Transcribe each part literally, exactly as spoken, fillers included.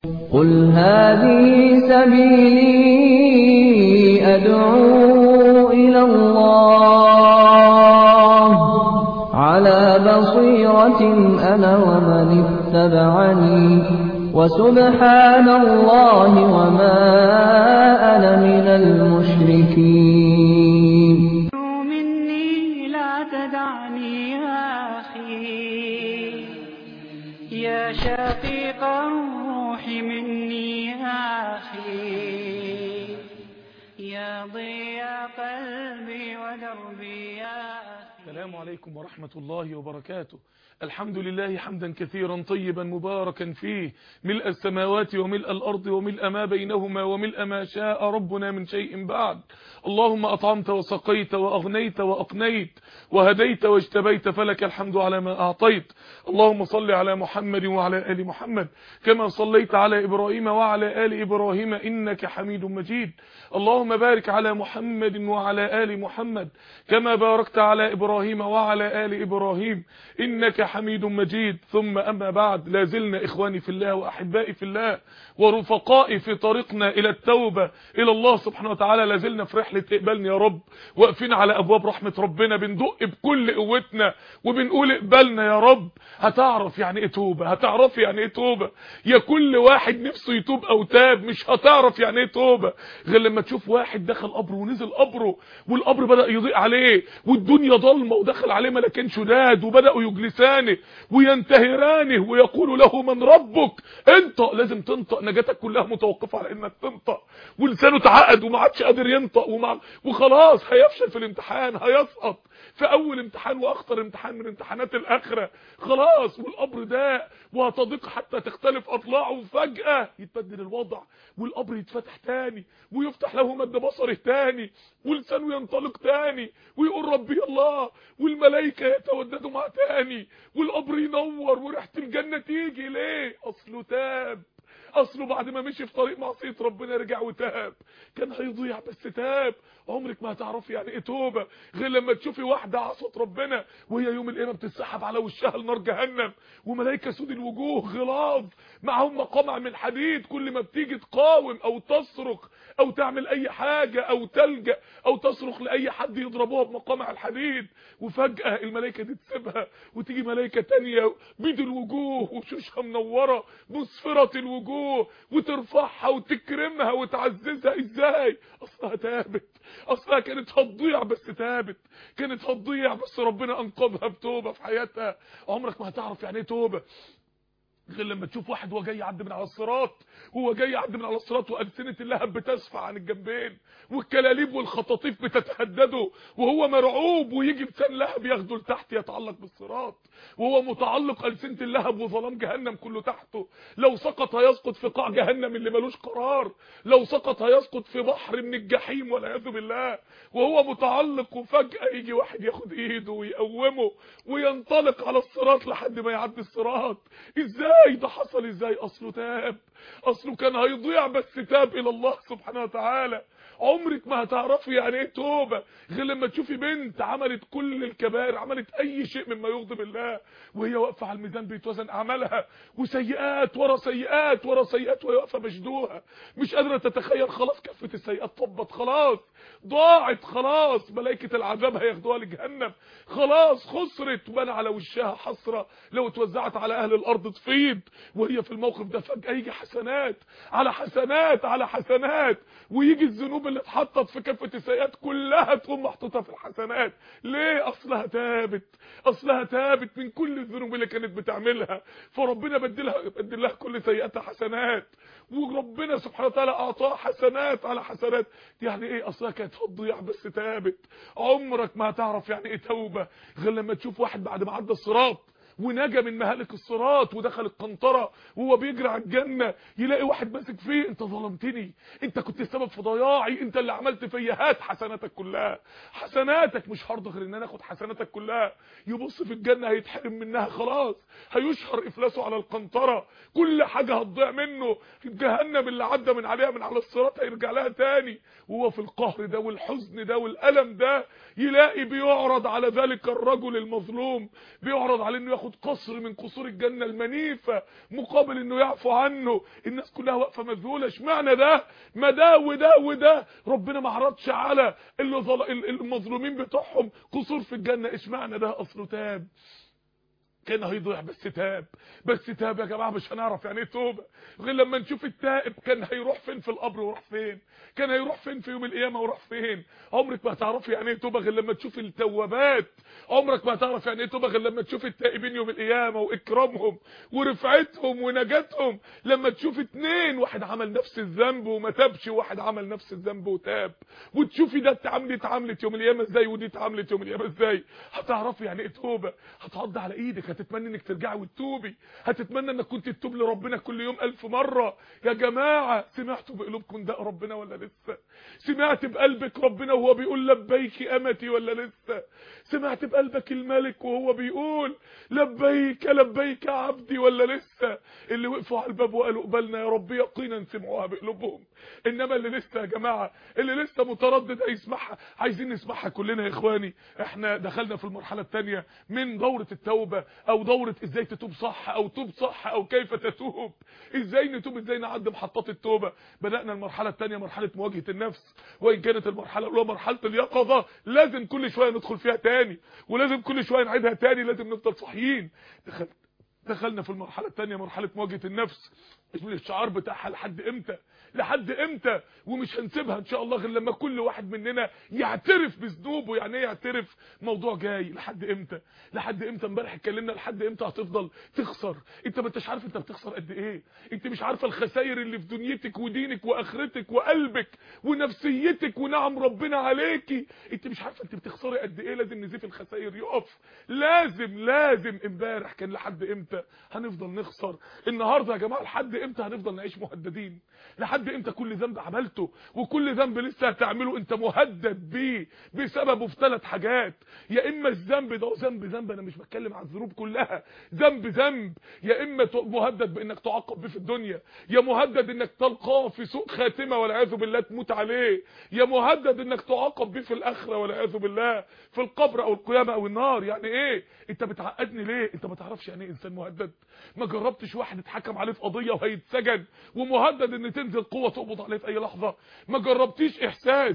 قل هذه سبيلي أدعو إلى الله على بصيرة أنا ومن اتبعني وسبحان الله وما أنا من المشركين. مني لا تدعني يا أخي يا شفيق الروح مني يا أخي يا ضياء قلبي ودربي يا أخي. السلام عليكم ورحمة الله وبركاته. الحمد لله حمدا كثيرا طيبا مباركا فيه، ملء السماوات وملء الأرض وملء ما بينهما وملء ما شاء ربنا من شيء بعد. اللهم أطعمت وسقيت وأغنيت وأقنيت وهديت واجتبيت، فلك الحمد على ما أعطيت. اللهم صل على محمد وعلى آل محمد كما صليت على إبراهيم وعلى آل إبراهيم إنك حميد مجيد. اللهم بارك على محمد وعلى آل محمد كما باركت على إبراهيم وعلى آل إبراهيم إنك حميد مجيد. ثم أما بعد، لازلنا إخواني في الله وأحبائي في الله ورفقائي في طريقنا إلى التوبة إلى الله سبحانه وتعالى، لازلنا في رحلة اقبلني يا رب، واقفين على أبواب رحمة ربنا، بندق بكل قوتنا وبنقول اقبلنا يا رب. هتعرف يعني ايه توبة، هتعرف يعني ايه توبة يا كل واحد نفسه يتوب أو تاب. مش هتعرف يعني ايه توبة غير لما تشوف واحد دخل قبره ونزل قبره والقبر بدأ يضيء عليه والدنيا ضلمة ودخل عليه ملكين شداد وبدأوا يجلسانه وينتهرانه ويقول له من ربك. انطق، لازم تنطق، نجاتك كلها متوقفة على انك تنطق. ولسانه تعقد وما عادش قادر ينطق ومع... وخلاص هيفشل في الامتحان، هيسقط في اول امتحان واخطر امتحان من امتحانات الاخره. خلاص والقبر ده وهتضيق حتى تختلف اضلاعه، وفجاه يتبدل الوضع والقبر يتفتح تاني ويفتح له مد بصره تاني ولسانه ينطلق تاني ويقول ربي الله، والملائكه يتوددوا معاه تاني والقبر ينور وريحه الجنه تيجي. ليه؟ اصله تاب. اصله بعد ما مشي في طريق معصيه ربنا رجع وتاب. كان هيضيع بس تاب. عمرك ما هتعرفي يعني ايه توبه غير لما تشوفي واحده عصت ربنا وهي يوم القيامه بتتسحب على وشها لنار جهنم، وملائكه سود الوجوه غلاظ معهم مقامع من حديد، كل ما بتيجي تقاوم او تصرخ او تعمل اي حاجه او تلجأ او تصرخ لاي حد يضربوها بمقامع الحديد، وفجاه الملائكه دي تسيبها وتيجي ملائكه تانية بيض الوجوه وشوشها منوره مسفره الوجوه وترفعها وتكرمها وتعززها. ازاي؟ اصلها تابت، اصلها كانت هتضيع بس تابت، كانت هتضيع بس ربنا انقذها بتوبه في حياتها. عمرك ما هتعرف يعني ايه توبه غير لما تشوف واحد وهو جاي يعدي من على الصراط، وهو جاي يعدي من على الصراط والسنه اللهب بتسفع عن الجنبين والكلاليب والخطاطيف بتتهدده وهو مرعوب، ويجي لسان لهب ياخده لتحت يتعلق بالصراط وهو متعلق ألسنة اللهب وظلام جهنم كله تحته. لو سقط هيسقط في قاع جهنم اللي ملوش قرار، لو سقط هيسقط في بحر من الجحيم والعياذ بالله وهو متعلق. وفجأة يجي واحد ياخد ايده ويقومه وينطلق على الصراط لحد ما يعدي الصراط. ازاي ده حصل؟ ازاي؟ اصله تاب، اصله كان هيضيع بس تاب الى الله سبحانه وتعالى. عمرك ما هتعرفي يعني ايه توبه غير لما تشوفي بنت عملت كل الكبائر، عملت اي شيء مما يغضب الله، وهي واقفه على الميزان بيتوزن اعمالها وسيئات ورا سيئات ورا سيئات وهي واقفه مشدوها مش قادره تتخيل. خلاص كفه السيئات طبت، خلاص ضاعت، خلاص ملائكه العذاب هياخدوها لجهنم، خلاص خسرت وبان على وشها حسره لو اتوزعت على اهل الارض تفيض. وهي في الموقف ده فجاه يجي حسنات على حسنات على حسنات، ويجي الذنوب اللي اتحطت في كفه السيئات كلها تقوم محطوطه في الحسنات. ليه؟ اصلها تابت، اصلها تابت من كل الذنوب اللي كانت بتعملها، فربنا بدلها بدل لها كل سيئاتها حسنات، وربنا سبحانه وتعالى اعطاها حسنات على حسنات. يعني ايه؟ اصلها كانت هتضيع بس تابت. عمرك ما هتعرف يعني ايه توبه غير لما تشوف واحد بعد ما عدى الصراط ونجا من مهالك الصراط ودخل القنطره وهو بيجري على الجنه، يلاقي واحد ماسك فيه: انت ظلمتني، انت كنت السبب في ضياعي، انت اللي عملت فيا، هات حسناتك كلها، حسناتك مش هرضى غير ان انا اخد حسناتك كلها. يبص في الجنه هيتحرم منها، خلاص هيشهر افلاسه على القنطره، كل حاجه هتضيع منه. جهنم اللي عدى من عليها من على الصراط هيرجع لها تاني، وهو في القهر ده والحزن ده والالم ده يلاقي بيعرض على ذلك الرجل المظلوم، بيعرض عليه انه ياخد قصر من قصور الجنة المنيفة مقابل انه يعفو عنه. الناس كلها واقفة مذهولة، اشمعنى ده؟ ما ده وده وده ربنا ما عرضش على المظلومين بتوعهم قصور في الجنة، اشمعنى ده؟ اصله تاب، كان هيضيع بس تاب. بس تاب يا جماعه، مش هنعرف يعني ايه توبه غير لما نشوف التائب كان هيروح فين في القبر وراح فين، كان هيروح فين في يوم القيامه وراح فين. عمرك ما هتعرف يعني ايه توبه غير لما تشوف التوابات، عمرك ما هتعرف يعني ايه توبه غير لما تشوف التائبين يوم القيامه واكرامهم ورفعتهم ونجاتهم. لما تشوف اتنين، واحد عمل نفس الذنب وما تابش، وواحد عمل نفس الذنب وتاب، وتشوفي ده اتعاملت اتعاملت يوم القيامه ازاي ودي اتعاملت يوم القيامه ازاي، هتعرفي يعني ايه توبه. هتعض على ايدك، هتتمنى انك ترجعي وتتوبي، هتتمنى انك كنت تتوب لربنا كل يوم ألف مرة. يا جماعة، سمعتوا بقلوبكم ده ربنا ولا لسه؟ سمعت بقلبك ربنا وهو بيقول لبيك امتي ولا لسه؟ سمعت بقلبك الملك وهو بيقول لبيك لبيك عبدي ولا لسه؟ اللي وقفوا على الباب وقالوا قبلنا يا رب يقينا سمعوها بقلوبهم، انما اللي لسه يا جماعة، اللي لسه متردد هيسمعها. عايزين نسمعها كلنا يا اخواني. احنا دخلنا في المرحلة الثانية من دورة التوبة، او دورة ازاي تتوب صح، او توب صح، او كيف تتوب، ازاي نتوب، ازاي نعدي محطات التوبة. بدأنا المرحلة الثانية مرحلة مواجهة النفس، وان كانت المرحلة الاولى مرحلة اليقظة لازم كل شوية ندخل فيها تاني، ولازم كل شوية نعيدها تاني، لازم نفضل صحيين. دخل دخلنا في المرحلة الثانية مرحلة مواجهة النفس. الشعار بتاعها لحد امتى؟ لحد امتى؟ ومش هنسيبها ان شاء الله غير لما كل واحد مننا يعترف بذنوبه. يعني ايه يعترف؟ موضوع جاي. لحد امتى؟ لحد امتى؟ امبارح اتكلمنا لحد امتى هتفضل تخسر. انت ما انتش عارف انت بتخسر قد ايه، انت مش عارفه الخسائر اللي في دنيتك ودينك واخرتك وقلبك ونفسيتك ونعم ربنا عليكي، انت مش عارفه انت بتخسري قد ايه. لازم نزيف الخسائر يقف، لازم لازم. امبارح كان لحد امتى هنفضل نخسر. النهارده يا جماعه لحد امتى هنفضل نعيش مهددين؟ لحد امتى كل ذنب عملته وكل ذنب لسه هتعمله انت مهدد بيه بسببه في ثلاث حاجات. يا اما الذنب ده ذنب ذنب، انا مش بتكلم عن الذنوب كلها، ذنب ذنب، يا اما مهدد بانك تعاقب بيه في الدنيا، يا مهدد انك تلقاه في سوء خاتمه والعياذ بالله تموت عليه، يا مهدد انك تعاقب بيه في الاخره والعياذ بالله في القبر او القيامه او النار. يعني ايه؟ انت بتعقدني ليه؟ انت ما تعرفش يعني ايه انسان مهدد؟ ما جربتش واحد اتحكم عليه في قضيه وهيتسجن ومهدد ان تنزل قوه تقبض عليه في اي لحظه؟ ما جربتيش احساس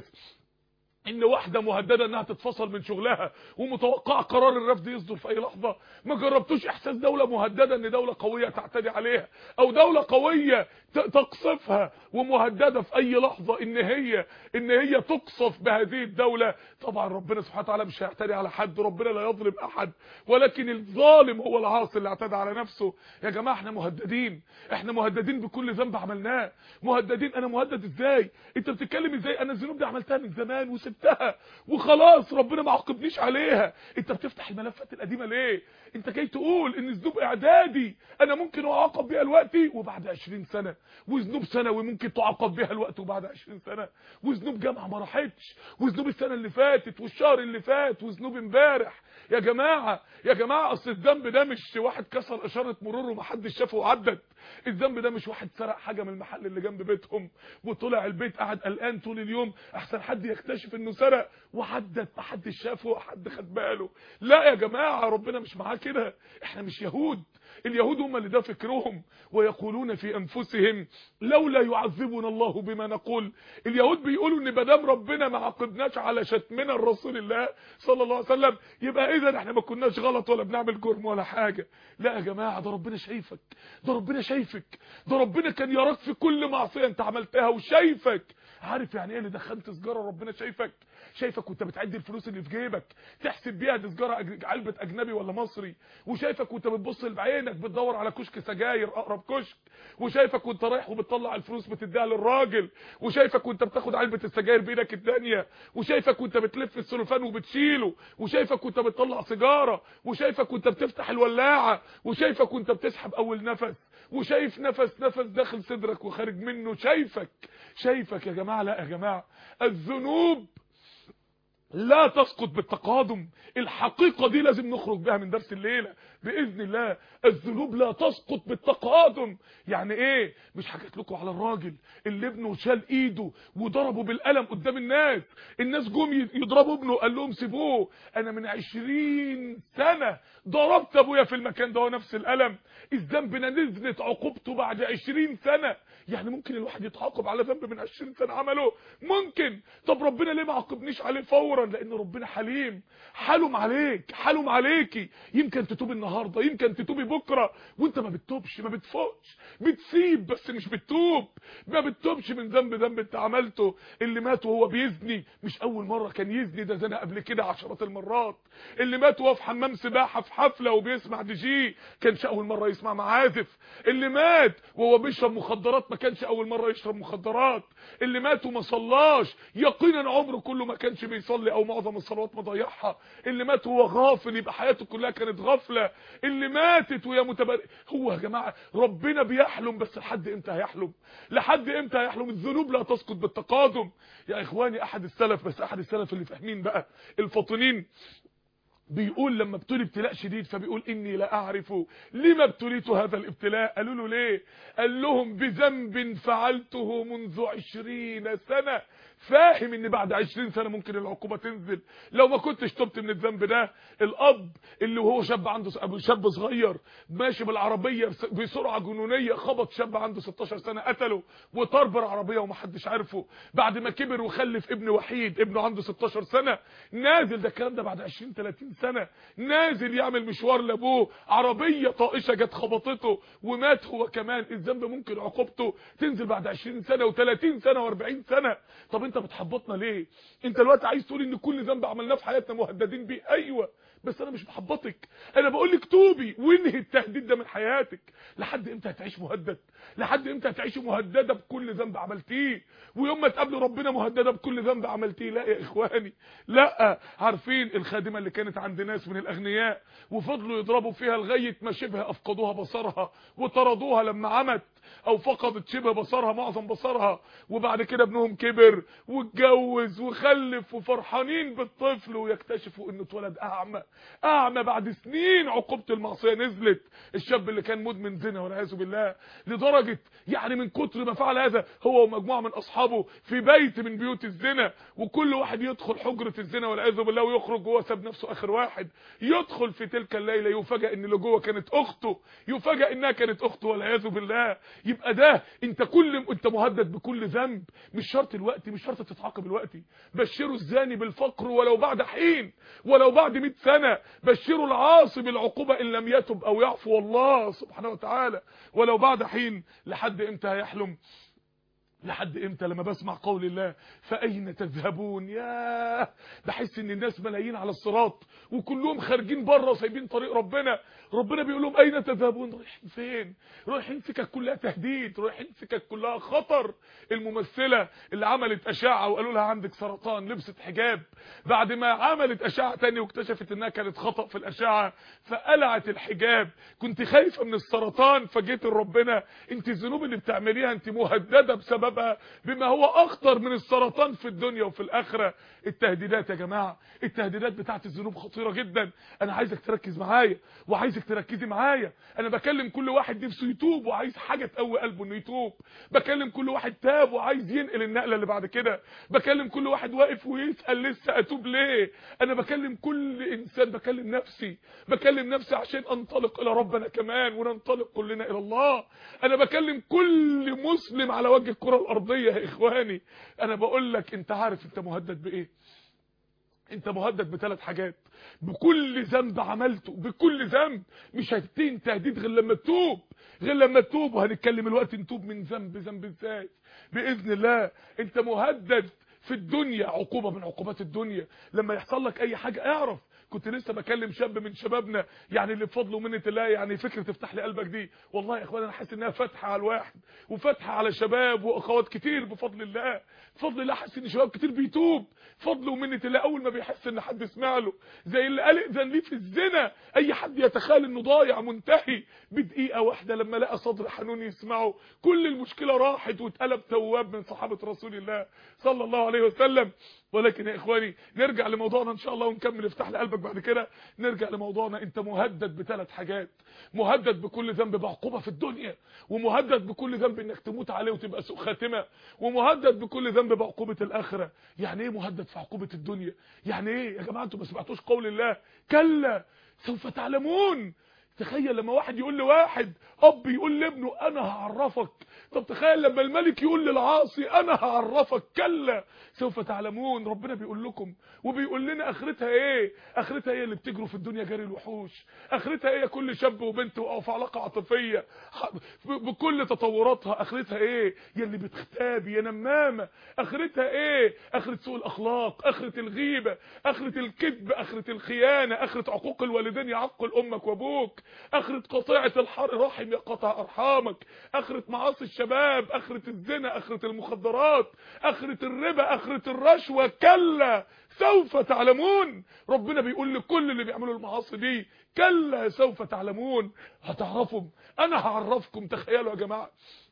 ان واحده مهدده انها تتفصل من شغلها ومتوقع قرار الرفض يصدر في اي لحظه؟ ما جربتوش احساس دوله مهدده ان دوله قويه تعتدي عليها، او دوله قويه تقصفها ومهدده في اي لحظه ان هي ان هي تقصف بهذه الدوله؟ طبعا ربنا سبحانه وتعالى مش هيعتدي على حد، ربنا لا يظلم احد، ولكن الظالم هو العاصي اللي اعتدى على نفسه. يا جماعه احنا مهددين، احنا مهددين بكل ذنب عملناه، مهددين. انا مهدد ازاي؟ انت بتتكلم ازاي؟ انا الذنوب دي عملتها من زمان وسبتها وخلاص ربنا ما عاقبنيش عليها. انت بتفتح الملفات القديمه ليه؟ انت جاي تقول ان الذنوب اعدادي انا ممكن اعاقب بيها دلوقتي وبعد عشرين سنه، وذنوب ثانوي ممكن تعاقب بيها الوقت وبعد عشرين سنه، وذنوب جامعه ما راحتش، وذنوب السنه اللي فاتت والشهر اللي فات، وذنوب امبارح. يا جماعه يا جماعه اصل الذنب ده مش واحد كسر اشاره مرور ومحدش شافه وعدت، الذنب ده مش واحد سرق حاجه من المحل اللي جنب بيتهم وطلع البيت قعد قلقان طول اليوم احسن حد يكتشف انه سرق وعدت محدش شافه وحد خد باله. لا يا جماعه ربنا مش معاه كده، احنا مش يهود. اليهود هم اللي ده فكرهم، ويقولون في انفسهم لولا يعذبنا الله بما نقول. اليهود بيقولوا ان مادام ربنا ما عاقبناش على شتمنا الرسول الله صلى الله عليه وسلم يبقى اذا احنا ما كناش غلط ولا بنعمل جرم ولا حاجه. لا يا جماعه، ده ربنا شايفك، ده ربنا شايفك، ده ربنا كان يراك في كل معصيه انت عملتها وشايفك. عارف يعني ايه اللي دخلت سجاره ربنا شايفك؟ شايفك وانت بتعد الفلوس اللي في جيبك تحسب بيها دي سجاره علبه اجنبي ولا مصري، وشايفك وانت بتبص بعينك بتدور على كشك سجاير اقرب كشك، وشايفك وانت رايح وبتطلع الفلوس بتديها للراجل، وشايفك وانت بتاخد علبه السجاير بايدك الثانيه، وشايفك وانت بتلف السلوفان وبتشيله، وشايفك وانت بتطلع سيجاره، وشايفك وانت بتفتح الولاعه، وشايفك وانت بتسحب اول نفس، وشايف نفس نفس داخل صدرك وخارج منه. شايفك شايفك يا جماعه. لا يا جماعه، الذنوب لا تسقط بالتقادم. الحقيقة دي لازم نخرج بها من درس الليلة بإذن الله. الذنوب لا تسقط بالتقادم. يعني ايه؟ مش حكيت لكم على الراجل اللي ابنه شال ايده وضربه بالقلم قدام الناس، الناس جم يضربوا ابنه، قال لهم سيبوه، انا من عشرين سنة ضربت ابويا في المكان ده ونفس القلم، الذنب نزلت عقوبته بعد عشرين سنة. يعني ممكن الواحد يتعاقب على ذنب من عشرين سنة عمله؟ ممكن. طب ربنا ليه ما عاقبنيش عليه فورا؟ لان ربنا حليم، حلم عليك، حلم عليكي. يمكن تتوب النهارده، يمكن تتوبي بكره، وانت ما بتتوبش، ما بتفوقش، بتسيب بس مش بتتوب. ما بتتوبش من ذنب ذنب انت عملته. اللي مات وهو بيزني مش اول مره كان يزني، ده زنى قبل كده عشرات المرات. اللي مات وهو في حمام سباحه في حفله وبيسمع دي جي كانش اول مره يسمع معازف. اللي مات وهو بيشرب مخدرات ما كانش اول مره يشرب مخدرات. اللي مات وما صلاش يقينا عمره كله ما كانش بيصلي او معظم الصلوات مضيعها. اللي مات وهو غافل يبقى حياته كلها كانت غفله. اللي ماتت وهي متبر. هو يا جماعه ربنا بيحلم، بس لحد امتى هيحلم؟ لحد امتى هيحلم؟ الذنوب لا تسقط بالتقادم يا اخواني. احد السلف، بس احد السلف اللي فاهمين بقى الفاطنين، بيقول لما ابتلي ابتلاء شديد فبيقول اني لا اعرف لما ابتليت هذا الابتلاء. قالوا له ليه؟ قال لهم بذنب فعلته منذ عشرين سنة. فاهم ان بعد عشرين سنة ممكن العقوبة تنزل لو ما كنتش تبت من الذنب ده. الاب اللي وهو شاب عنده ابو شاب صغير ماشي بالعربية بسرعة جنونية، خبط شاب عنده ستاشر سنة قتله وطار بالعربية ومحدش عارفه. بعد ما كبر وخلف ابن وحيد، ابنه عنده ستاشر سنة، نازل، ده الكلام ده بعد عشرين تلاتين سنة، نازل يعمل مشوار لابوه، عربية طائشة جت خبطته ومات هو كمان. الذنب ممكن عقوبته تنزل بعد عشرين سنة وتلاتين سنة واربعين سنة. طب انت بتحبطنا ليه؟ انت دلوقتي عايز تقول ان كل ذنب عملناه في حياتنا مهددين بيه؟ ايوه، بس انا مش بحبطك، انا بقول لك توبي وانهي التهديد ده من حياتك. لحد امتى هتعيش مهدد؟ لحد امتى هتعيش مهدده بكل ذنب عملتيه؟ ويوم ما تقابل ربنا مهدده بكل ذنب عملتيه؟ لا يا اخواني، لا. عارفين الخادمه اللي كانت عند ناس من الاغنياء وفضلوا يضربوا فيها لغايه ما شبه افقدوها بصرها وطردوها لما عمت او فقدت شبه بصرها، معظم بصرها، وبعد كده ابنهم كبر واتجوز وخلف وفرحانين بالطفل ويكتشفوا انه اتولد اعمى. اعمى بعد سنين عقوبة المعصية نزلت. الشاب اللي كان مدمن زنا والعياذ بالله، لدرجة يعني من كتر ما فعل هذا هو ومجموعة من اصحابه في بيت من بيوت الزنا، وكل واحد يدخل حجرة الزنا والعياذ بالله ويخرج جوه، ساب نفسه اخر واحد. يدخل في تلك الليلة يفاجئ ان اللي جوه كانت اخته، يفاجئ انها كانت اخته والعياذ بالله. يبقى ده انت كل انت مهدد بكل ذنب. مش شرط الوقت، مش شرط تتعاقب الوقت. بشروا الزاني بالفقر ولو بعد حين، ولو بعد مئة سنة. بشروا العاصي بالعقوبة ان لم يتب او يعفو الله سبحانه وتعالى ولو بعد حين. لحد امتى هيحلم؟ لحد امتى؟ لما بسمع قول الله فاين تذهبون، ياه، بحس ان الناس ملايين على الصراط وكلهم خارجين بره وسايبين طريق ربنا. ربنا بيقول لهم اين تذهبون؟ رايحين فين؟ رايحين سكك كلها تهديد، رايحين سكك كلها خطر. الممثله اللي عملت اشعه وقالوا لها عندك سرطان لبست حجاب، بعد ما عملت اشعه تاني واكتشفت انها كانت خطأ في الاشعه فقلعت الحجاب. كنت خايفه من السرطان فجيت لربنا، انت الذنوب اللي بتعمليها انت مهدده بسبب بما هو اخطر من السرطان في الدنيا وفي الاخره. التهديدات يا جماعه، التهديدات بتاعت الذنوب خطيره جدا. انا عايزك تركز معايا وعايزك تركزي معايا. انا بكلم كل واحد نفسه يتوب وعايز حاجه تقوي قلبه انه يتوب، بكلم كل واحد تاب وعايز ينقل النقله اللي بعد كده، بكلم كل واحد واقف ويسال لسه اتوب ليه. انا بكلم كل انسان، بكلم نفسي، بكلم نفسي عشان انطلق الى ربنا كمان وننطلق كلنا الى الله. انا بكلم كل مسلم على وجه الكره الارضيه يا اخواني. انا بقول لك انت عارف انت مهدد بايه؟ انت مهدد بثلاث حاجات. بكل ذنب عملته، بكل ذنب. مش هتنتهي تهديد غير لما تتوب، غير لما تتوب. وهنتكلم الوقت نتوب من ذنب ذنب ازاي باذن الله. انت مهدد في الدنيا، عقوبه من عقوبات الدنيا. لما يحصل لك اي حاجه اعرف كنت لسه بكلم شاب من شبابنا يعني اللي بفضل ومنه الله يعني فكره تفتح لي قلبك دي والله يا اخوان انا حاسس انها فتحه على الواحد وفتحه على شباب واخوات كتير بفضل الله. بفضل الله حاسس ان شباب كتير بيتوب فضل ومنه الله اول ما بيحس ان حد سمع له، زي اللي قال اذن ليه في الزنا. اي حد يتخيل انه ضايع منتهي بدقيقه واحده لما لقى صدر حنون يسمعه كل المشكله راحت واتقلب تواب من صحابه رسول الله صلى الله عليه وسلم. ولكن يا اخواني نرجع لموضوعنا ان شاء الله ونكمل افتح لي قلبك بعد كده. نرجع لموضوعنا. انت مهدد بثلاث حاجات، مهدد بكل ذنب بعقوبه في الدنيا، ومهدد بكل ذنب انك تموت عليه وتبقى سوء خاتمه، ومهدد بكل ذنب بعقوبه الاخره. يعني ايه مهدد في عقوبه الدنيا؟ يعني ايه يا جماعه؟ انتوا ما سمعتوش قول الله كلا سوف تعلمون؟ تخيل لما واحد يقول لواحد اب يقول لابنه انا هعرفك. طب تخيل لما الملك يقول للعاصي انا هعرفك. كلا سوف تعلمون. ربنا بيقول لكم وبيقول لنا اخرتها ايه؟ اخرتها ايه اللي بتجروا في الدنيا جري الوحوش؟ اخرتها ايه كل شاب وبنت وقعوا في علاقه عاطفيه بكل تطوراتها؟ اخرتها ايه يا اللي بتختابي يا نمامه؟ اخرتها ايه؟ اخره سوء الاخلاق، اخره الغيبه، اخره الكذب، اخره الخيانه، اخره عقوق الوالدين يعقل امك وابوك، اخره قطيعه الرحم يقطع ارحامك، اخره معاصي الشباب، اخره الزنا، اخره المخدرات، اخره الربا، اخره الرشوه. كلا سوف تعلمون. ربنا بيقول لكل اللي بيعملوا المعاصي دي كلا سوف تعلمون. هتعرفهم، انا هعرفكم. تخيلوا يا جماعه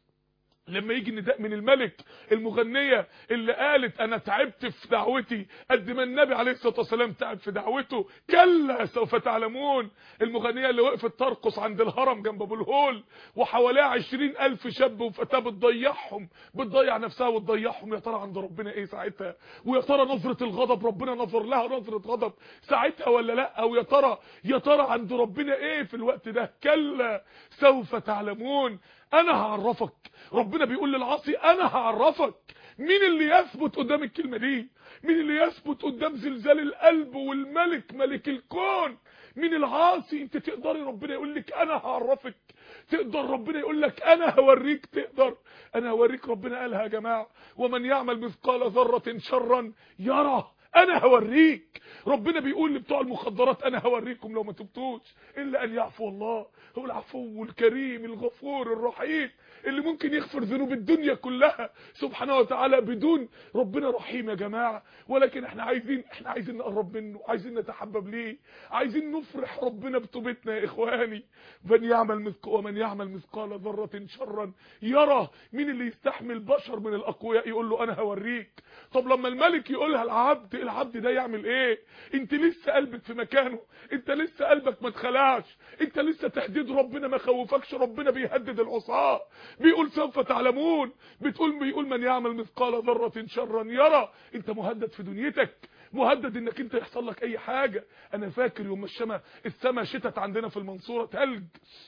لما يجي النداء من الملك، المغنيه اللي قالت انا تعبت في دعوتي قد ما النبي عليه الصلاه والسلام تعب في دعوته. كلا سوف تعلمون. المغنيه اللي وقفت ترقص عند الهرم جنب ابو الهول وحواليها عشرين الف شاب وفتاه بتضيعهم، بتضيع نفسها وتضيعهم. يا ترى عند ربنا ايه ساعتها؟ ويا ترى نظره الغضب ربنا نظر لها نظره غضب ساعتها ولا لا؟ ويا ترى يا ترى عند ربنا ايه في الوقت ده؟ كلا سوف تعلمون. انا هعرفك. ربنا بيقول للعاصي انا هعرفك. مين اللي يثبت قدام الكلمه دي؟ مين اللي يثبت قدام زلزال القلب والملك ملك الكون؟ مين العاصي؟ انت تقدري ربنا يقول لك انا هعرفك؟ تقدر ربنا يقول لك انا هوريك؟ تقدر؟ انا هوريك. ربنا قالها يا جماعه ومن يعمل مثقال ذره شرا يره. انا هوريك. ربنا بيقول لبتوع المخدرات انا هوريكم لو ما تبتوش الا ان يعفو الله. هو العفو الكريم الغفور الرحيم اللي ممكن يغفر ذنوب الدنيا كلها سبحانه وتعالى بدون. ربنا رحيم يا جماعه. ولكن احنا عايزين احنا عايزين نقرب منه، عايزين نتحبب ليه، عايزين نفرح ربنا بتوبتنا يا اخواني. من يعمل مثقال ومن يعمل مثقال ذره شرا يره. مين اللي يستحمل بشر من الاقوياء يقول له انا هوريك؟ طب لما الملك يقولها العبد، العبد ده يعمل ايه؟ انت لسه قلبك في مكانه، انت لسه قلبك ما اتخلعش، انت لسه تهديد ربنا ما خوفكش. ربنا بيهدد العصاه بيقول سوف تعلمون. بتقول بيقول من يعمل مثقال ذره شرا يرى. انت مهدد في دنيتك، مهدد انك انت يحصل لك اي حاجه. انا فاكر يوم الشمس السما شتت عندنا في المنصوره ثلج،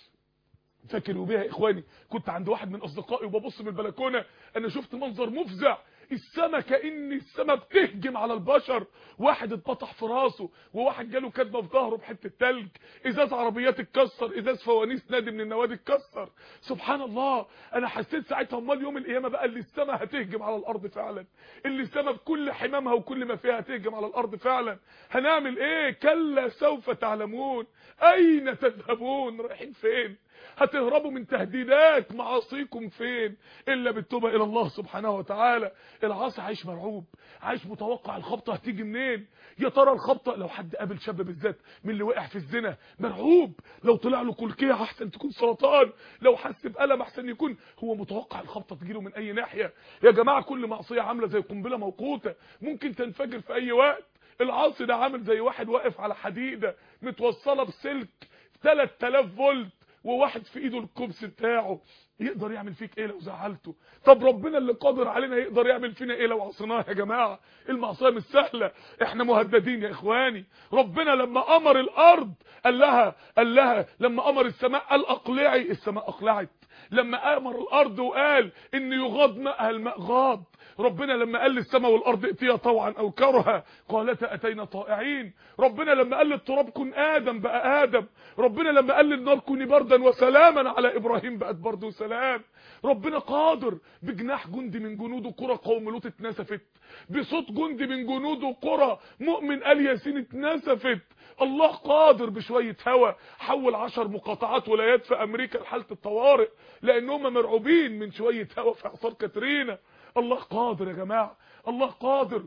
فاكر وبيها يا اخواني كنت عند واحد من اصدقائي وببص من البلكونه انا شفت منظر مفزع. السما كأن السما بتهجم على البشر. واحد اتبطح في راسه وواحد جاله كدمه في ظهره بحته ثلج، ازاز عربيات اتكسر، ازاز فوانيس نادي من النوادي اتكسر. سبحان الله. انا حسيت ساعتها امال يوم القيامه بقى اللي السما هتهجم على الارض فعلا، اللي السما بكل حمامها وكل ما فيها هتهجم على الارض فعلا. هنعمل ايه؟ كلا سوف تعلمون. اين تذهبون؟ رايحين فين؟ هتهربوا من تهديدات معاصيكم فين الا بالتوبه الى الله سبحانه وتعالى؟ العاصي عايش مرعوب، عايش متوقع الخبطه هتيجي منين. يا ترى الخبطه لو حد قابل شاب بالذات من اللي وقع في الزنا مرعوب، لو طلع له كلكيه احسن تكون سرطان، لو حس بألم احسن يكون هو متوقع الخبطه تجيله من اي ناحيه. يا جماعه كل معصيه عامله زي قنبله موقوته ممكن تنفجر في اي وقت. العاصي ده عامل زي واحد واقف على حديده متوصله بسلك ثلاثة آلاف فولت وواحد في ايده الكوبس بتاعه. يقدر يعمل فيك ايه لو زعلته؟ طب ربنا اللي قادر علينا يقدر يعمل فينا ايه لو عصيناه؟ يا جماعه المعصيه مش سهله، احنا مهددين يا اخواني. ربنا لما امر الارض قال لها قال لها لما امر السماء قال اقلعي، السماء اقلعت. لما امر الارض وقال ان يغاض ماءها الماء غاض. ربنا لما قال للسماء والارض ائتيا طوعا او كرها قالتا اتينا طائعين. ربنا لما قال للتراب كن ادم بقى ادم. ربنا لما قال للنار كوني بردا وسلاما على ابراهيم بقت برد وسلام. ربنا قادر بجناح جندي من جنوده قرى قوم لوط اتنسفت، بصوت جندي من جنوده قرى مؤمن آل ياسين اتنسفت. الله قادر بشوية هوا حول عشر مقاطعات ولايات في امريكا لحالة الطوارئ لانهم مرعوبين من شوية هوا في اعصار كاترينا. الله قادر يا جماعة، الله قادر.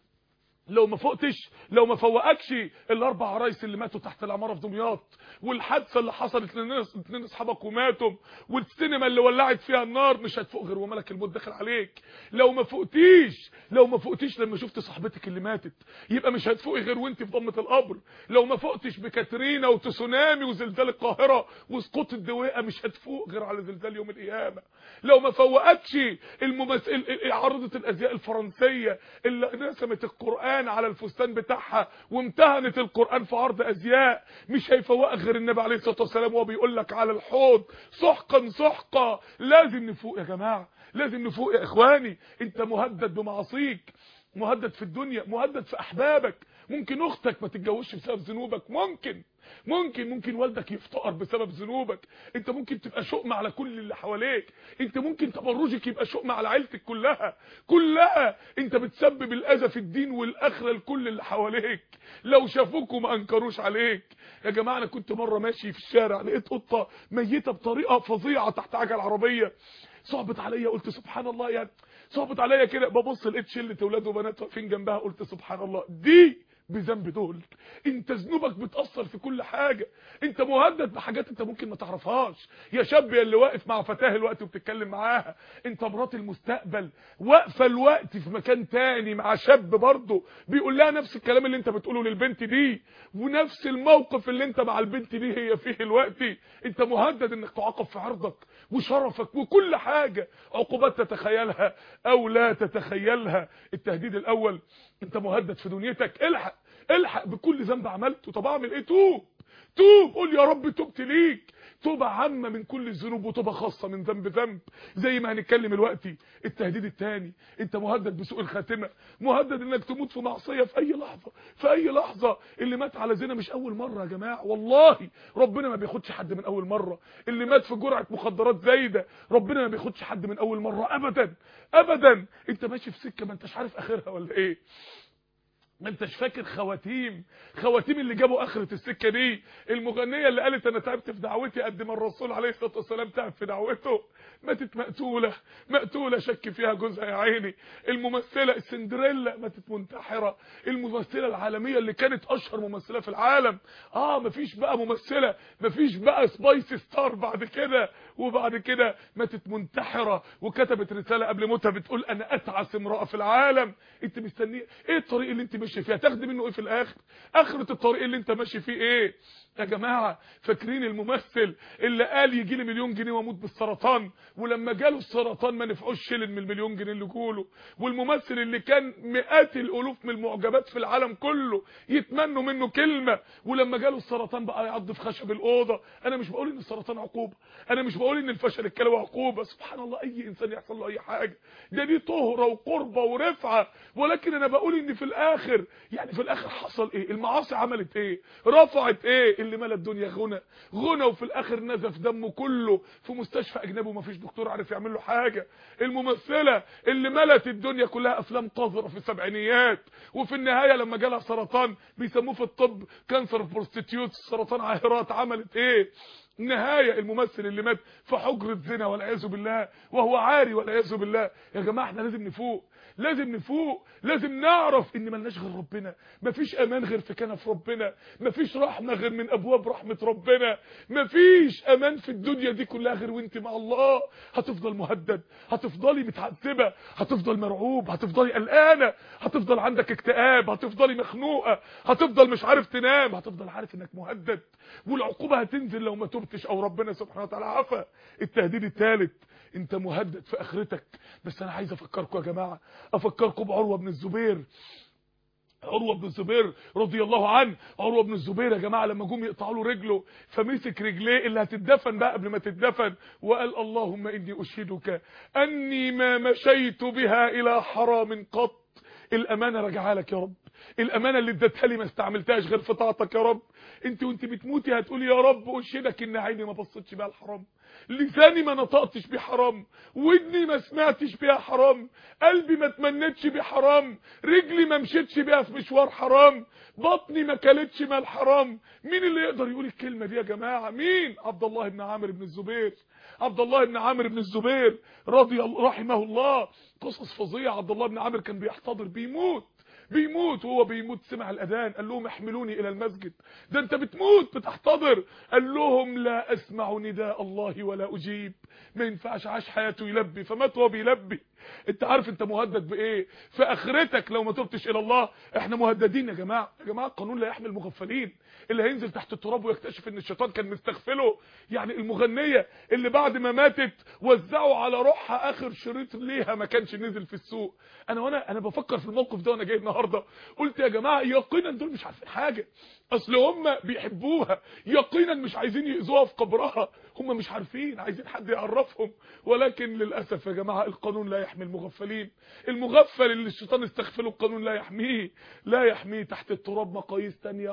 لو ما فوقتش، لو ما فوقكش الاربع عرايس اللي ماتوا تحت العماره في دمياط، والحادثه اللي حصلت للناس اتنين اصحابك وماتوا، والسينما اللي ولعت فيها النار، مش هتفوق غير وملك الموت داخل عليك. لو ما فوقتيش، لو ما فوقتيش لما شفت صاحبتك اللي ماتت، يبقى مش هتفوقي غير وانت في ضمه القبر. لو ما فوقتش بكاترينا وتسونامي وزلزال القاهره وسقوط الدويقه، مش هتفوق غير على زلزال يوم القيامه. لو ما فوقتش الممثل عارضه الازياء الفرنسيه اللي رسمت القران على الفستان بتاعها وامتهنت القرآن في عرض ازياء، مش هيفوقك غير النبي عليه الصلاة والسلام وهو بيقول لك على الحوض سحقا سحقا. لازم نفوق يا جماعة، لازم نفوق يا اخواني. انت مهدد بمعاصيك، مهدد في الدنيا، مهدد في احبابك. ممكن اختك ما تتجوزش بسبب ذنوبك، ممكن ممكن ممكن والدك يفتقر بسبب ذنوبك. انت ممكن تبقى شؤم على كل اللي حواليك. انت ممكن تبرجك يبقى شؤم على عيلتك كلها كلها. انت بتسبب الاذى في الدين والاخره لكل اللي حواليك لو شافوك وما انكروش عليك. يا جماعه انا كنت مره ماشي في الشارع لقيت قطه ميته بطريقه فظيعه تحت عجل عربيه. صعبت عليا، قلت سبحان الله، يعني صعبت عليا كده. ببص لقيت شله اولاد وبنات واقفين جنبها، قلت سبحان الله، دي بذنب دول. انت ذنوبك بتأثر في كل حاجة. انت مهدد بحاجات انت ممكن ما تعرفهاش. يا شاب يا اللي واقف مع فتاة الوقت وبتتكلم معاها، انت مرات المستقبل واقفه الوقت في مكان تاني مع شاب برضه بيقول لها نفس الكلام اللي انت بتقوله للبنت دي، ونفس الموقف اللي انت مع البنت دي هي فيه الوقت. انت مهدد انك تعاقب في عرضك وشرفك وكل حاجة، عقوبات تتخيلها او لا تتخيلها. التهديد الاول، انت مهدد في دنيتك. الحق الحق بكل ذنب عملته. طب اعمل ايه؟ توب توب، قول يا رب تبت ليك. توبة عامة من كل الذنوب وتوبة خاصة من ذنب ذنب زي ما هنتكلم دلوقتي. التهديد الثاني، انت مهدد بسوء الخاتمة، مهدد انك تموت في معصية في اي لحظة في اي لحظة. اللي مات على زنا مش اول مرة يا جماعة، والله ربنا ما بياخدش حد من اول مرة. اللي مات في جرعة مخدرات زايدة ربنا ما بياخدش حد من اول مرة ابدا ابدا. انت ماشي في سكة ما انتش عارف اخرها ولا ايه، ما انتش فاكر خواتيم خواتيم اللي جابوا اخرة السكة دي. المغنية اللي قالت انا تعبت في دعوتي قد ما الرسول عليه الصلاة والسلام تعب في دعوته، ماتت مقتولة مقتولة شك فيها جوزها يا عيني. الممثلة السندريلا ماتت منتحرة. الممثلة العالمية اللي كانت اشهر ممثلة في العالم، اه مفيش بقى ممثلة، مفيش بقى سبايس ستار بعد كده، وبعد كده ماتت منتحرة وكتبت رسالة قبل موتها بتقول انا اتعس امرأة في العالم. انت مستنيه ايه؟ الطريق اللي انت ماشي فيها تاخدي منه ايه في الاخر؟ اخرة الطريق اللي انت ماشي فيه ايه يا جماعة؟ فاكرين الممثل اللي قال يجي لي مليون جنيه واموت بالسرطان، ولما جاله السرطان ما نفعوش شيلن من المليون جنيه اللي جوله؟ والممثل اللي كان مئات الالوف من المعجبات في العالم كله يتمنوا منه كلمة، ولما جاله السرطان بقى يعض في خشب الاوضه. انا مش بقول ان السرطان عقوبة، انا مش بقول ان الفشل الكلوي عقوبة، سبحان الله اي انسان يحصل له اي حاجة ده دي طهرة وقربة ورفعة، ولكن انا بقول ان في الاخر، يعني في الاخر حصل ايه؟ المعاصي عملت ايه؟ رفعت ايه؟ اللي ملا الدنيا غنى غنى وفي الاخر نزف دمه كله في مستشفى اجنبي ومفيش دكتور عارف يعمل له حاجه. الممثله اللي ملت الدنيا كلها افلام قذره في السبعينيات، وفي النهايه لما جالها سرطان بيسموه في الطب كانسر بروستيتيوت، سرطان عاهرات، عملت ايه؟ نهايه الممثل اللي مات في حجره زنا والعياذ بالله وهو عاري والعياذ بالله. يا جماعه احنا لازم نفوق، لازم نفوق، لازم نعرف ان ملناش غير ربنا، مفيش امان غير في كنف ربنا، مفيش رحمه غير من ابواب رحمه ربنا، مفيش امان في الدنيا دي كلها غير وانت مع الله. هتفضل مهدد، هتفضلي متعذبه، هتفضل مرعوب، هتفضلي قلقانه، هتفضل عندك اكتئاب، هتفضلي مخنوقه، هتفضل مش عارف تنام، هتفضل عارف انك مهدد، والعقوبه هتنزل لو ما تبتش او ربنا سبحانه وتعالى عفا. التهديد الثالث، انت مهدد في اخرتك. بس انا عايز افكركم يا جماعه، افكركم بعروه بن الزبير. عروة بن الزبير رضي الله عنه. عروة بن الزبير يا جماعة لما جم يقطعوا له رجله فمسك رجليه اللي هتدفن بقى قبل ما تدفن وقال اللهم إني أشهدك أني ما مشيت بها إلى حرام قط. الأمانة رجعها لك يا رب، الأمانة اللي اديتها لي ما استعملتهاش غير في طاعتك يا رب. انت وانت بتموتي هتقولي يا رب أشهدك إن عيني ما بصتش بها الحرام، لساني ما نطقتش بحرام، ودني ما سمعتش بيها حرام، قلبي ما تمنتش بحرام، رجلي ما مشيتش بيها في مشوار حرام، بطني ما كلتش مال حرام. مين اللي يقدر يقول الكلمة دي يا جماعة؟ مين؟ عبد الله بن عامر بن الزبير. عبد الله بن عامر بن الزبير رضي الله رحمه الله. قصص فظيعة. عبد الله بن عامر كان بيحتضر بيموت بيموت وهو بيموت سمع الأذان قال لهم احملوني إلى المسجد. ده انت بتموت بتحتضر. قال لهم لا أسمع نداء الله ولا أجيب. ما ينفعش، عاش حياته يلبي فمات وهو بيلبي. انت عارف انت مهدد بايه في اخرتك لو ما تبتش الى الله؟ احنا مهددين يا جماعه. يا جماعه القانون لا يحمي المغفلين. اللي هينزل تحت التراب ويكتشف ان الشيطان كان مستغفله. يعني المغنيه اللي بعد ما ماتت وزعوا على روحها اخر شريط ليها ما كانش نزل في السوق. انا وانا انا بفكر في الموقف ده وانا جاي النهارده قلت يا جماعه يقينا دول مش عارفين حاجه، اصل هم بيحبوها، يقينا مش عايزين يأذوها في قبرها، هم مش عارفين، عايزين حد يعرفهم. ولكن للاسف يا جماعه القانون لا يحمي المغفلين. المغفل اللي الشيطان استغفله القانون لا يحميه، لا يحميه. تحت التراب مقاييس تانية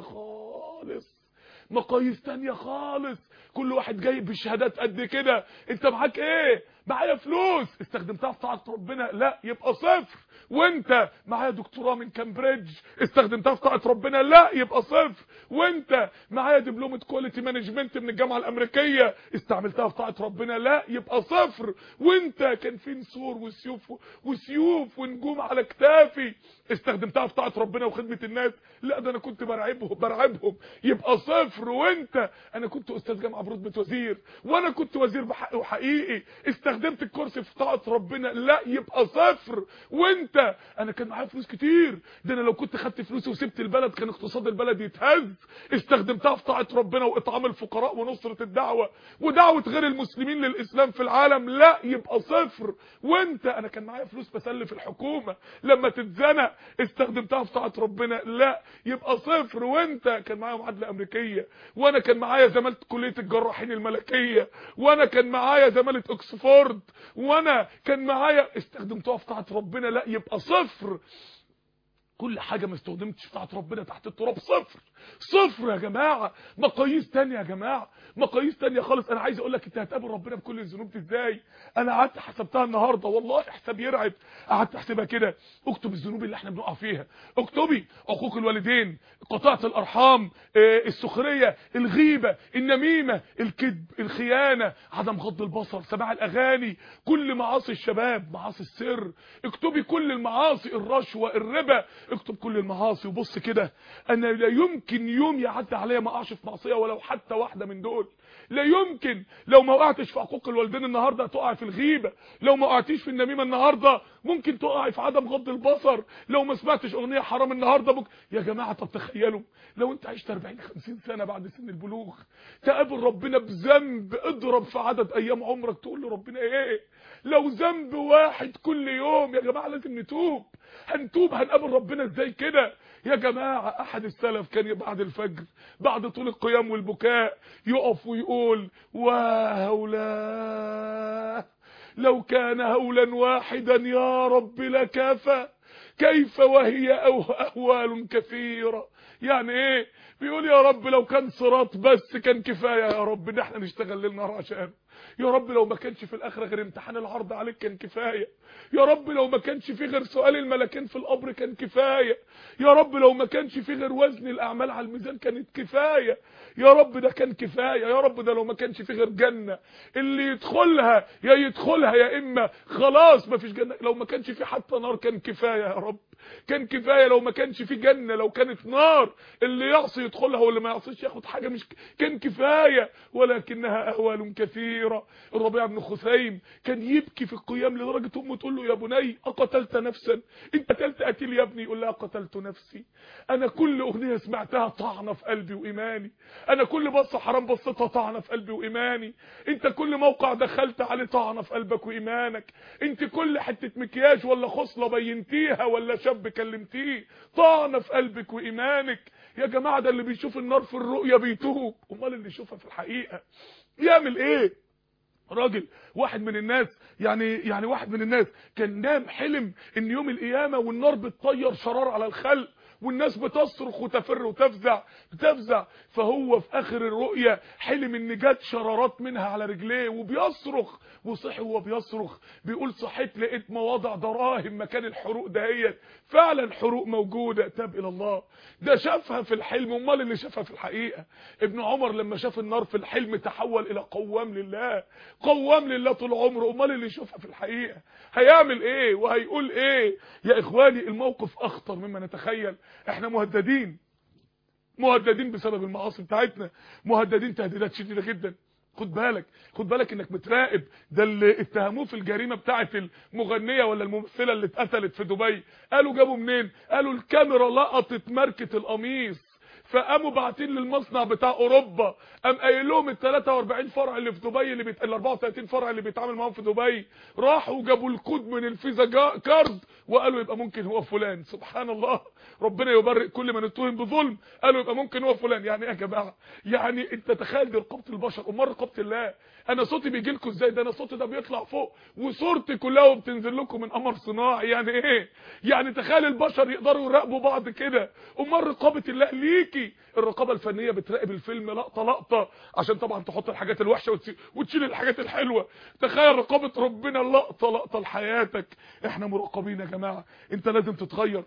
خالص، مقاييس تانية خالص. كل واحد جاي بشهادات قد كده. انت معاك ايه؟ معايا فلوس استخدمتها في طاعة ربنا؟ لا، يبقى صفر. وانت معايا دكتوراه من كامبريدج استخدمتها في طاعة ربنا؟ لا، يبقى صفر. وانت معايا دبلومة كواليتي مانجمنت من الجامعة الامريكية استعملتها في طاعة ربنا؟ لا، يبقى صفر. وانت كان في نسور وسيوف وسيوف ونجوم على كتافي استخدمتها في طاعة ربنا وخدمة الناس؟ لا، ده انا كنت برعبهم برعبهم يبقى صفر. وانت انا كنت استاذ جامعة برتبة وزير وانا كنت وزير بحق وحقيقي استخدمت الكرسي في طاعة ربنا؟ لا، يبقى صفر. وانت انا كان معايا فلوس كتير، ده انا لو كنت خدت فلوسي وسبت البلد كان اقتصاد البلد يتهز، استخدمتها في طاعة ربنا واطعام الفقراء ونصرة الدعوة ودعوة غير المسلمين للاسلام في العالم؟ لا، يبقى صفر. وانت انا كان معايا فلوس بسلف الحكومة لما تتزنق استخدمتها في طاعة ربنا؟ لا، يبقى صفر. وانت كان معايا معادلة امريكية وانا كان معايا زمالة كلية الجراحين الملكية وانا كان معايا زمالة اوكسفورد وانا كان معايا استخدمتها في طاعة ربنا؟ لا، يبقى صفر. كل حاجة ما استخدمتش في طاعة ربنا تحت التراب صفر. صفر يا جماعة. مقاييس تانية يا جماعة، مقاييس تانية خالص. انا عايز اقول لك انت هتقابل ربنا بكل الذنوب دي ازاي؟ انا قعدت حسبتها النهارده والله حساب يرعب. قعدت احسبها كده. اكتب الذنوب اللي احنا بنقع فيها، اكتبي عقوق الوالدين، قطاعة الارحام، آه السخرية، الغيبة، النميمة، الكذب، الخيانة، عدم غض البصر، سماع الاغاني، كل معاصي الشباب، معاصي السر. اكتبي كل المعاصي، الرشوة، الربا، اكتب كل المعاصي. وبص كده، انا لا يمكن يوم يعدي عليا ما اقعش في معصيه ولو حتى واحده من دول. لا يمكن. لو ما وقعتش في عقوق الوالدين النهارده هتقع في الغيبه، لو ما وقعتيش في النميمه النهارده ممكن تقعي في عدم غض البصر، لو ما سمعتش اغنيه حرام النهارده ممكن. يا جماعه طب تخيلوا لو انت عشت أربعين خمسين سنه بعد سن البلوغ تقابل ربنا بذنب اضرب في عدد ايام عمرك تقول لربنا ايه؟ لو ذنب واحد كل يوم. يا جماعه لازم نتوب. هنتوب هنقابل ربنا ازاي كده يا جماعه؟ احد السلف كان بعد الفجر بعد طول القيام والبكاء يقف ويقول وهولا لو كان هولا واحدا يا رب لكفى كيف وهي أهوال كثيرة. يعني ايه؟ بيقول يا رب لو كان صراط بس كان كفاية يا رب ان احنا نشتغل ليل نهار عشان. يا رب لو ما كانش في الاخره غير امتحان العرض عليك كان كفايه. يا رب لو ما كانش في غير سؤال الملكين في القبر كان كفايه. يا رب لو ما كانش في غير وزن الاعمال على الميزان كانت كفايه. يا رب ده كان كفايه. يا رب ده لو ما كانش في غير جنه اللي يدخلها يا يدخلها يا اما خلاص ما فيش جنه. لو ما كانش في حتى نار كان كفايه يا رب، كان كفايه. لو ما كانش في جنه لو كانت نار اللي يعصي يدخلها واللي ما يعصيش ياخد حاجه مش كان كفايه. ولكنها اهوال كثيره الصغيره الربيع بن خثيم كان يبكي في القيام لدرجه امه تقول له يا بني اقتلت نفسا؟ انت قتلت قتيل يا ابني؟ يقول لها قتلت نفسي. انا كل اغنيه سمعتها طعنه في قلبي وايماني، انا كل بصه حرام بصيتها طعنه في قلبي وايماني، انت كل موقع دخلت عليه طعنه في قلبك وايمانك، انت كل حته مكياج ولا خصله بينتيها ولا شاب كلمتيه طعنه في قلبك وايمانك. يا جماعه ده اللي بيشوف النار في الرؤيه بيتوب، امال اللي يشوفها في الحقيقه يعمل ايه؟ راجل واحد من الناس يعني يعني واحد من الناس كان نام حلم ان يوم القيامه والنار بتطير شرار على الخلق والناس بتصرخ وتفر وتفزع بتفزع، فهو في اخر الرؤيه حلم ان جت شرارات منها على رجليه وبيصرخ، وصحي وهو بيصرخ بيقول صحيت لقيت مواضع دراهم مكان الحروق دهيت، فعلا حروق موجوده. تاب الى الله، ده شافها في الحلم، امال اللي شافها في الحقيقه. ابن عمر لما شاف النار في الحلم تحول الى قوام لله، قوام لله طول عمره، امال اللي يشوفها في الحقيقه هيعمل ايه وهيقول ايه؟ يا اخواني الموقف اخطر مما نتخيل. احنا مهددين مهددين بسبب المعاصي بتاعتنا، مهددين تهديدات شديده جدا. خد بالك خد بالك انك متراقب. ده اللي اتهموه في الجريمه بتاعه المغنيه ولا الممثله اللي اتقتلت في دبي، قالوا جابوا منين؟ قالوا الكاميرا لقطت ماركه القميص، فقاموا باعتين للمصنع بتاع اوروبا، قام قايل لهم ال ثلاثة وأربعين فرع اللي في دبي اللي بيت... ال أربعة وثلاثين فرع اللي بيتعامل معاهم في دبي، راحوا جابوا الكود من الفيزا جا... كارد وقالوا يبقى ممكن هو فلان. سبحان الله، ربنا يبرئ كل من اتهم بظلم، قالوا يبقى ممكن هو فلان. يعني ايه يا جماعه؟ يعني انت تخيل دي رقابه البشر، امال رقابه الله؟ انا صوتي بيجي لكم ازاي؟ ده انا صوتي ده بيطلع فوق وصورتي كلها وبتنزل لكم من قمر صناعي. يعني ايه؟ يعني تخيل البشر يقدروا يراقبوا بعض كده، امال رقابه الله ليكي؟ الرقابه الفنيه بتراقب الفيلم لقطه لقطه عشان طبعا تحط الحاجات الوحشه وتشيل الحاجات الحلوه. تخيل رقابه ربنا لقطه لقطه لحياتك. احنا مراقبين يا جماعه، انت لازم تتغير،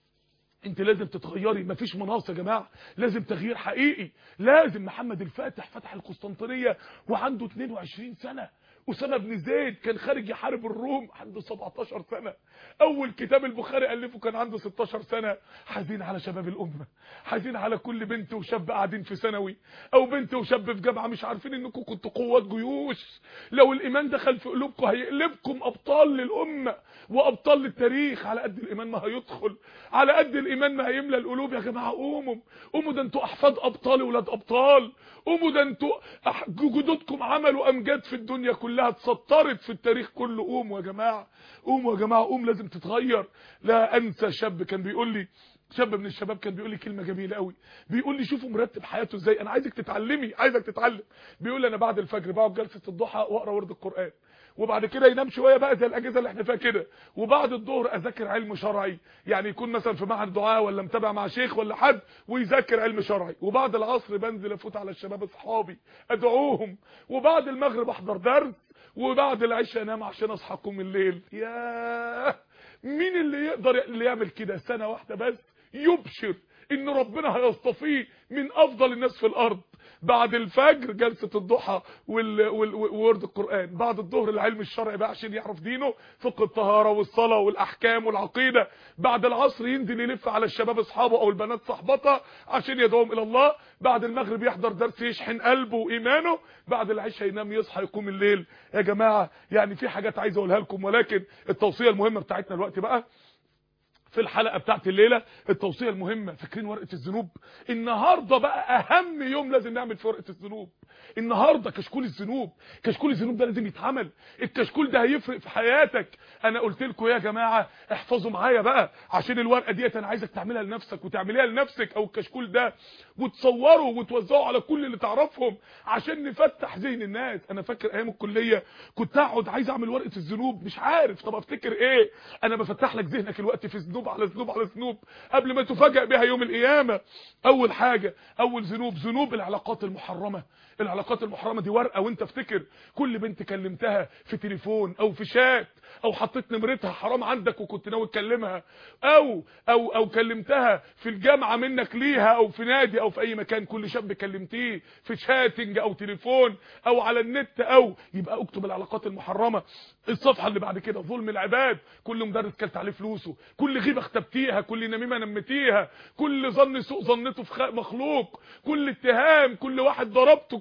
انت لازم تتغيري، مفيش مناص يا جماعه، لازم تغيير حقيقي. لازم. محمد الفاتح فتح القسطنطينيه وعنده اتنين وعشرين سنه، أسامة بن زيد كان خارج يحارب الروم عنده سبعتاشر سنة، اول كتاب البخاري الفه كان عنده ستاشر سنة. حزين على شباب الامه، حزين على كل بنت وشاب قاعدين في ثانوي او بنت وشاب في جامعه مش عارفين انكم كنتوا قوات جيوش. لو الايمان دخل في قلوبكم هيقلبكم ابطال للامه وابطال للتاريخ. على قد الايمان ما هيدخل، على قد الايمان ما هيملى القلوب. يا جماعه قوموا قوموا، ده انتوا احفاد ابطال ولاد ابطال. قوموا، ده انتوا جدودكم عملوا امجاد في الدنيا كلها اتسطرت في التاريخ كله. قوموا يا جماعه، قوموا يا جماعه، قوم لازم تتغير. لا انسى شاب كان بيقول لي، شاب من الشباب كان بيقول لي كلمه جميله قوي، بيقول لي شوفوا مرتب حياته ازاي، انا عايزك تتعلمي، عايزك تتعلم. بيقول لي انا بعد الفجر بقعد جلسه الضحى واقرا ورد القران، وبعد كده ينام شويه بقى زي الاجازه اللي احنا فيها كده، وبعد الظهر اذاكر علم شرعي، يعني يكون مثلا في معهد دعاء ولا متابع مع شيخ ولا حد ويذاكر علم شرعي، وبعد العصر بنزل افوت على الشباب اصحابي ادعوهم، وبعد المغرب احضر درس، وبعد العشاء انام عشان اصحى اقوم الليل. ياه، مين اللي يقدر اللي يعمل كده سنه واحده بس يبشر ان ربنا هيصطفيه من افضل الناس في الارض؟ بعد الفجر جلسه الضحى وورد القران، بعد الظهر العلم الشرعي بقى عشان يعرف دينه، فقه الطهاره والصلاه والاحكام والعقيده، بعد العصر ينزل يلف على الشباب اصحابه او البنات صحبته عشان يدعوهم الى الله، بعد المغرب يحضر درس يشحن قلبه وايمانه، بعد العشاء ينام يصحى يقوم الليل. يا جماعه يعني في حاجات عايز اقولها لكم، ولكن التوصيه المهمه بتاعتنا دلوقتي بقى في الحلقه بتاعت الليله، التوصيه المهمه. فاكرين ورقه الذنوب؟ النهارده بقى اهم يوم لازم نعمل في ورقه الذنوب. النهارده كشكول الذنوب، كشكول الذنوب ده لازم يتعمل، الكشكول ده هيفرق في حياتك. انا قلت لكم يا جماعه احفظوا معايا بقى، عشان الورقه ديت انا عايزك تعملها لنفسك وتعمليها لنفسك، او الكشكول ده وتصوره وتوزعه على كل اللي تعرفهم عشان نفتح ذهن الناس. انا فاكر ايام الكليه كنت اقعد عايز اعمل ورقه الذنوب مش عارف طب افتكر ايه. انا بفتح لك ذهنك الوقت في ذنوب على ذنوب على ذنوب قبل ما تفاجئ بها يوم القيامه. اول حاجه، اول ذنوب، ذنوب العلاقات المحرمه. العلاقات المحرمه دي ورقه، وانت افتكر كل بنت كلمتها في تليفون او في شات او حطيت نمرتها حرام عندك وكنت ناوي تكلمها، او او او كلمتها في الجامعه منك ليها او في نادي او في اي مكان، كل شاب كلمتيه في شاتنج او تليفون او على النت، او يبقى اكتب العلاقات المحرمه. الصفحه اللي بعد كده، ظلم العباد، كل مدرس كلت عليه فلوسه، كل غيبه اختبتيها، كل نميمه نمتيها، كل ظن سوء ظنته في مخلوق، كل اتهام، كل واحد ضربته،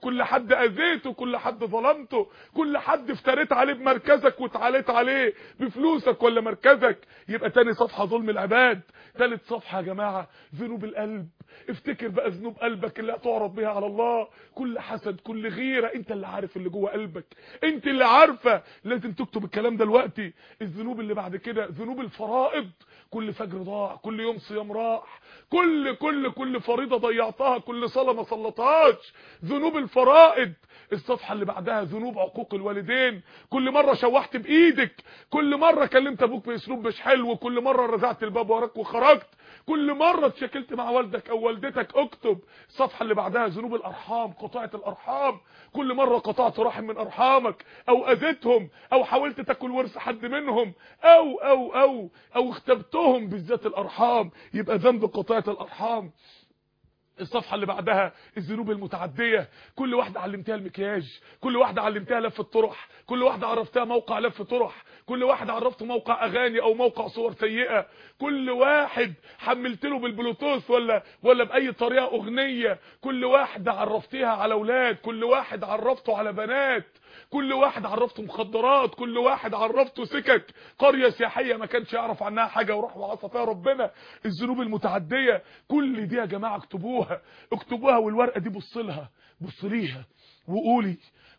كل حد اذيته، كل حد ظلمته، كل حد افتريت عليه بمركزك واتعاليت عليه بفلوسك ولا مركزك. يبقى تاني صفحة ظلم العباد. ثالث صفحة يا جماعة ذنوب القلب. افتكر بقى ذنوب قلبك اللي هتعرض بيها على الله، كل حسد، كل غيرة، انت اللي عارف اللي جوه قلبك، انت اللي عارفة. لازم تكتب الكلام ده دلوقتي. الذنوب اللي بعد كده ذنوب الفرائض، كل فجر ضاع، كل يوم صيام راح، كل كل كل فريضة ضيعتها، كل صلاة ما صلتهاش، ذنوب الفرائض. الصفحة اللي بعدها ذنوب عقوق الوالدين، كل مرة شوحت بايدك، كل مرة كلمت ابوك باسلوب مش حلو، كل مرة رزعت الباب وراك وخرجت، كل مرة اتشكلت مع والدك او والدتك. اكتب. الصفحة اللي بعدها ذنوب الارحام، قطاعة الارحام، كل مرة قطعت رحم من ارحامك او اذيتهم او حاولت تاكل ورث حد منهم او او او او اختبتهم، بالذات الارحام، يبقى ذنب قطاعة الارحام. الصفحة اللي بعدها الذنوب المتعدية، كل واحدة علمتها المكياج، كل واحدة علمتها لف الطرح، كل واحدة عرفتها موقع لف طرح، كل واحد عرفته موقع اغاني او موقع صور سيئة، كل واحد حملت له بالبلوتوث ولا ولا باي طريقة اغنية، كل واحدة عرفتيها على اولاد، كل واحد عرفته على بنات، كل واحد عرفته مخدرات، كل واحد عرفته سكك قرية سياحية ما كانش يعرف عنها حاجة وراح وعصى فيها ربنا. الذنوب المتعدية كل دي يا جماعة اكتبوها، اكتبوها، والورقة دي بص لها، بص ليها وقولي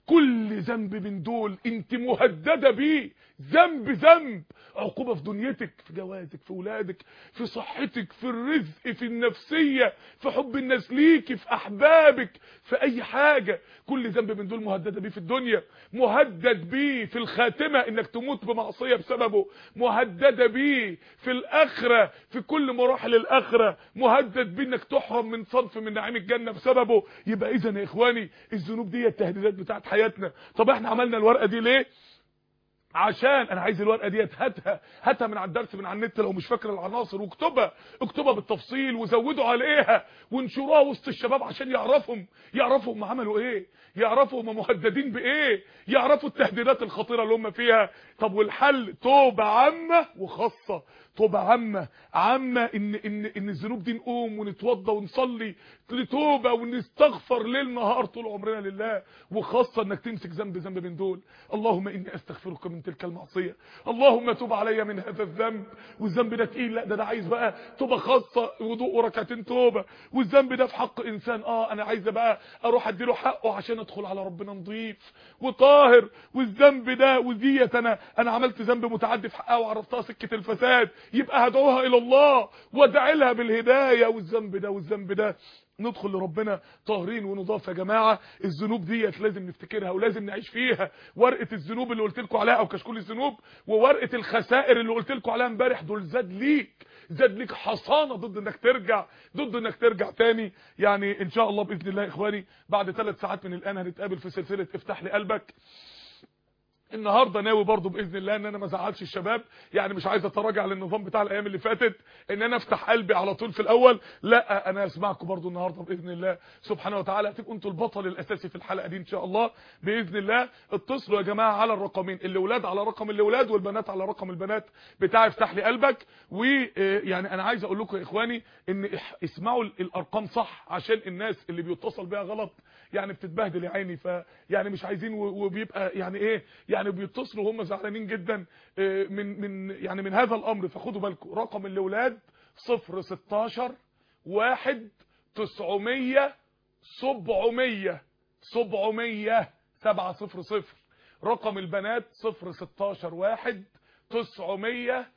كل ذنب من دول انت مهددة بيه، ذنب ذنب، عقوبة في دنيتك، في جوازك، في ولادك، في صحتك، في الرزق، في النفسية، في حب الناس ليكي، في احبابك، في اي حاجة. كل ذنب من دول مهددة بيه في الدنيا، مهدد بيه في الخاتمة انك تموت بمعصية بسببه، مهددة بيه في الاخرة، في كل مراحل الاخرة، مهدد بيه انك تحرم من صنف من نعيم الجنة بسببه. يبقى اذا يا اخواني الذنوب دي التهديدات بتاعت حياتنا. طب احنا عملنا الورقة دي ليه؟ عشان انا عايز الورقه ديت هاتها هاتها من على الدرس من على النت لو مش فاكر العناصر، واكتبها اكتبها بالتفصيل وزودوا عليها وانشروها وسط الشباب عشان يعرفهم يعرفوا هم عملوا ايه، يعرفوا هم مهددين بايه، يعرفوا التهديدات الخطيره اللي هم فيها. طب والحل؟ توبه عامه وخاصه. توبه عامه عامه ان ان ان الذنوب دي نقوم ونتوضى ونصلي لتوبه ونستغفر ليل نهار طول عمرنا لله، وخاصه انك تمسك ذنب ذنب من دول. اللهم اني استغفرك من تلك المعصيه، اللهم تب علي من هذا الذنب. والذنب ده تقيل، لا ده ده عايز بقى توبه خاصه، وضوء وركعتين توبه. والذنب ده في حق انسان، اه انا عايز بقى اروح اديله حقه عشان ادخل على ربنا نظيف وطاهر. والذنب ده وديت انا انا عملت ذنب متعدي في حقها وعرفتها سكه الفساد، يبقى هدعوها الى الله وادعي لها بالهدايه. والذنب ده والذنب ده ندخل لربنا طاهرين ونضاف. يا جماعه الذنوب ديت لازم نفتكرها ولازم نعيش فيها. ورقه الذنوب اللي قلت لكم عليها او كشكول الذنوب، وورقه الخسائر اللي قلت لكم عليها امبارح، دول زاد ليك زاد ليك حصانه ضد انك ترجع ضد انك ترجع تاني. يعني ان شاء الله باذن الله يا اخواني بعد ثلاث ساعات من الان هنتقابل في سلسله افتح لي قلبك. النهارده ناوي برضو باذن الله ان انا ما ازعلش الشباب، يعني مش عايز اتراجع للنظام بتاع الايام اللي فاتت ان انا افتح قلبي على طول في الاول، لا انا اسمعكم برضو النهارده باذن الله سبحانه وتعالى. هتبقوا انتوا البطل الاساسي في الحلقه دي ان شاء الله باذن الله. اتصلوا يا جماعه على الرقمين، الاولاد على رقم الاولاد والبنات على رقم البنات بتاع افتح لي قلبك. ويعني انا عايز اقول لكم يا اخواني ان اسمعوا الارقام صح عشان الناس اللي بيتصل بيها غلط يعني بتتبهدل يا عيني، فيعني مش عايزين وبيبقى يعني ايه يعني بيتصلوا هم زعلانين جدا من من يعني من هذا الامر. فخدوا بالكم رقم الاولاد صفر ستاشر واحد تسعمية سبعمية سبعمية سبعة صفر صفر. رقم البنات صفر ستاشر واحد تسعمية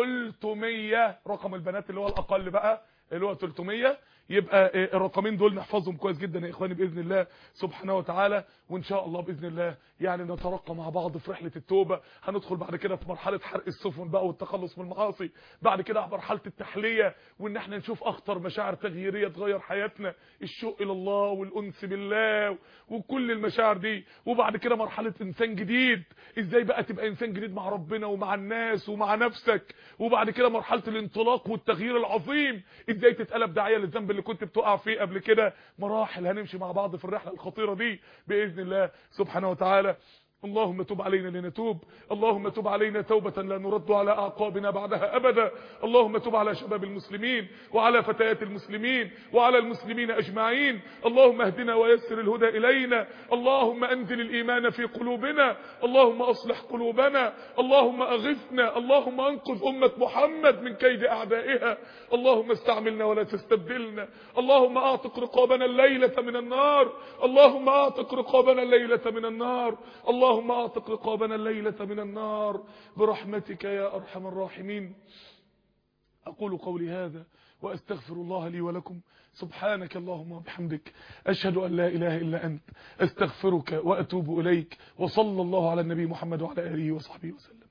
تلتمية. رقم البنات اللي هو الاقل بقى اللي هو تلتمية. يبقى الرقمين دول نحفظهم كويس جدا يا اخواني باذن الله سبحانه وتعالى. وان شاء الله باذن الله يعني نترقى مع بعض في رحله التوبه. هندخل بعد كده في مرحله حرق السفن بقى والتخلص من المعاصي، بعد كده مرحله التحليه وان احنا نشوف اخطر مشاعر تغييريه تغير حياتنا، الشوق الى الله والانس بالله وكل المشاعر دي. وبعد كده مرحله انسان جديد، ازاي بقى تبقى انسان جديد مع ربنا ومع الناس ومع نفسك. وبعد كده مرحله الانطلاق والتغيير العظيم، ازاي تتقلب داعيه للذنب اللي كنت بتقع فيه قبل كده. مراحل هنمشي مع بعض في الرحله الخطيره دي باذن الله سبحانه وتعالى. اللهم تب علينا لنتوب، اللهم تب علينا توبة لا نرد على أعقابنا بعدها أبدا. اللهم تب على شباب المسلمين وعلى فتيات المسلمين وعلى المسلمين أجمعين. اللهم اهدنا ويسر الهدى إلينا. اللهم أنزل الإيمان في قلوبنا. اللهم أصلح قلوبنا. اللهم أغثنا. اللهم أنقذ أمة محمد من كيد أعدائها. اللهم استعملنا ولا تستبدلنا. اللهم أعتق رقابنا الليلة من النار. اللهم أعتق رقابنا الليلة من النار. اللهم اللهم اعتق رقابنا الليلة من النار برحمتك يا أرحم الراحمين. أقول قولي هذا وأستغفر الله لي ولكم. سبحانك اللهم وبحمدك، أشهد أن لا إله إلا أنت، أستغفرك وأتوب إليك. وصلى الله على النبي محمد وعلى آله وصحبه وسلم.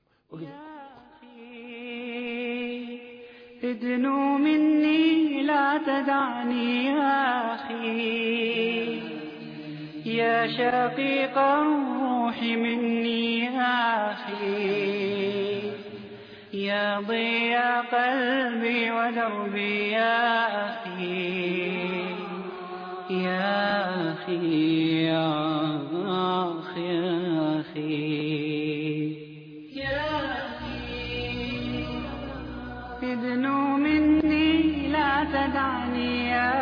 ادنو مني لا تدعني يا أخي، يا شقيق الروح مني يا أخي، يا ضياء قلبي ودربي يا أخي، يا أخي يا أخي يا أخي يا أخي، ادنو مني لا تدعني يا